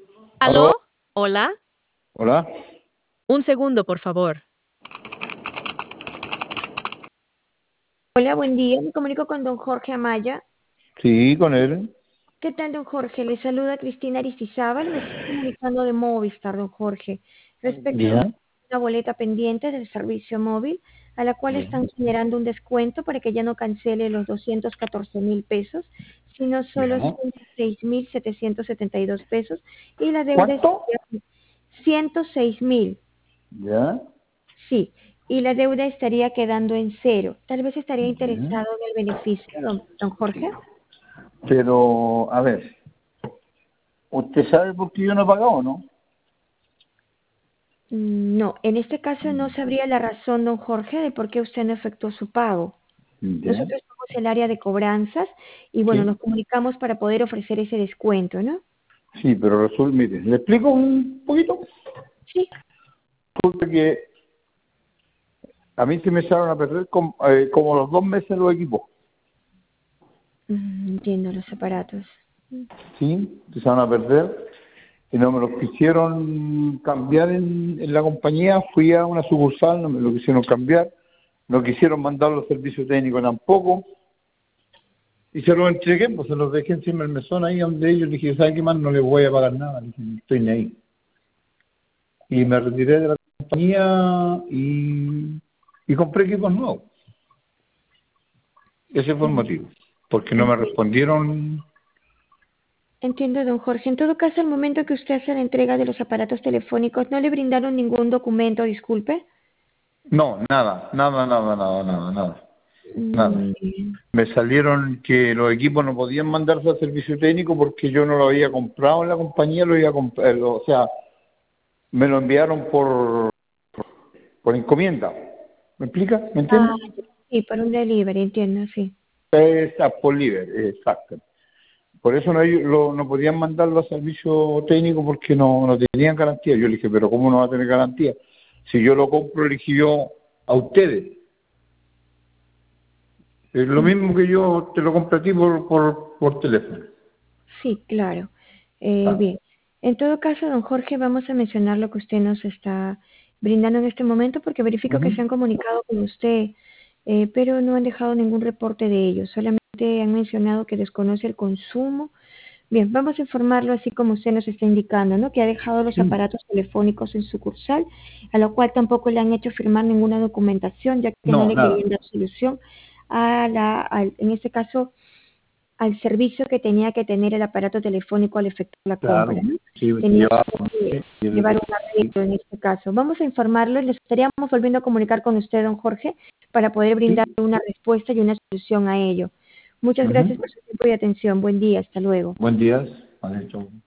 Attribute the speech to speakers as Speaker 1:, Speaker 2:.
Speaker 1: ¿Aló?
Speaker 2: ¿Aló? ¿Hola?
Speaker 1: Hola.
Speaker 2: Un segundo, por favor.
Speaker 3: Hola, buen día. Me comunico con don Jorge Amaya.
Speaker 1: Sí, con él.
Speaker 3: ¿Qué tal, don Jorge? Le saluda Cristina Aristizábal. Me estoy comunicando de Movistar, don Jorge, respecto a
Speaker 1: Ya.
Speaker 3: una boleta pendiente del servicio móvil, a la cual
Speaker 1: Ya.
Speaker 3: están generando un descuento para que ya no cancele los 214,000 pesos, sino solo
Speaker 1: Ya.
Speaker 3: 106,772 pesos, y la deuda es
Speaker 1: ¿Cuánto?
Speaker 3: 106,000.
Speaker 1: Ya.
Speaker 3: Sí, y la deuda estaría quedando en cero. Tal vez estaría
Speaker 1: Ya.
Speaker 3: interesado en el beneficio, don Jorge.
Speaker 1: Pero, a ver, ¿usted sabe por qué yo no he pagado, no?
Speaker 3: No, en este caso no sabría la razón, don Jorge, de por qué usted no efectuó su pago.
Speaker 1: Ya.
Speaker 3: Nosotros somos el área de cobranzas y bueno,
Speaker 1: Sí.
Speaker 3: nos comunicamos para poder ofrecer ese descuento, ¿no?
Speaker 1: Sí, pero resulta, mire, ¿le explico un poquito?
Speaker 3: Sí.
Speaker 1: Resulta que a mí se me echaron a perder como los 2 meses los equipos.
Speaker 3: Entiendo los aparatos.
Speaker 1: Sí, se echaron a perder y no me los quisieron cambiar en la compañía. Fui a una sucursal, no me lo quisieron cambiar. No quisieron mandar los servicios técnicos tampoco. Y se los entregué, pues se los dejé encima del mesón ahí donde ellos. Le dije, ¿sabe qué más? No les voy a pagar nada. Le dije, no estoy ni ahí. Y me retiré de la compañía y compré equipos nuevos. Ese fue el motivo. Porque no me
Speaker 3: Entiendo,
Speaker 1: respondieron.
Speaker 3: entiendo, don Jorge. En todo caso, al momento que usted hace la entrega de los aparatos telefónicos, ¿no le brindaron ningún documento, disculpe?
Speaker 1: No, nada, nada, nada, nada, nada, nada. Nada.
Speaker 3: Bien.
Speaker 1: Me salieron que los equipos no podían mandarse al servicio técnico porque yo no lo había comprado en la compañía, lo iba a comprar, o sea, me lo enviaron por encomienda. ¿Me explica? ¿Me entiende?
Speaker 3: Ah, sí, por un delivery, entiendo, sí.
Speaker 1: Exacto, por libre, exacto. Por eso no podían mandarlo a servicio técnico porque no tenían garantía. Yo le dije, pero ¿cómo no va a tener garantía? Si yo lo compro, le dije yo a ustedes. Es lo mismo que yo te lo compré a ti por teléfono.
Speaker 3: Sí, claro.
Speaker 1: Ah.
Speaker 3: Bien. En todo caso, don Jorge, vamos a mencionar lo que usted nos está brindando en este momento porque verifico que
Speaker 1: Ujú.
Speaker 3: se han comunicado con usted, pero no han dejado ningún reporte de ello. Solamente han mencionado que desconoce el consumo. Bien, vamos a informarlo así como usted nos está indicando, ¿no? Que ha dejado los
Speaker 1: Sí.
Speaker 3: aparatos telefónicos en sucursal, a lo cual tampoco le han hecho firmar ninguna documentación, ya que no
Speaker 1: No,
Speaker 3: le
Speaker 1: nada.
Speaker 3: querían dar solución en este caso, al servicio que tenía que tener el aparato telefónico al efectuar la compra,
Speaker 1: Claro.
Speaker 3: ¿no?
Speaker 1: Sí,
Speaker 3: Tenía
Speaker 1: lleva,
Speaker 3: que
Speaker 1: sí, lleva-
Speaker 3: llevar un arreglo en este caso. Vamos a informarlo y le estaríamos volviendo a comunicar con usted, don Jorge, para poder brindar
Speaker 1: sí.
Speaker 3: una respuesta y una solución a ello. Muchas gracias
Speaker 1: Ujú.
Speaker 3: por su tiempo y atención. Buen día. Hasta luego.
Speaker 1: Buen día. Vale, chao.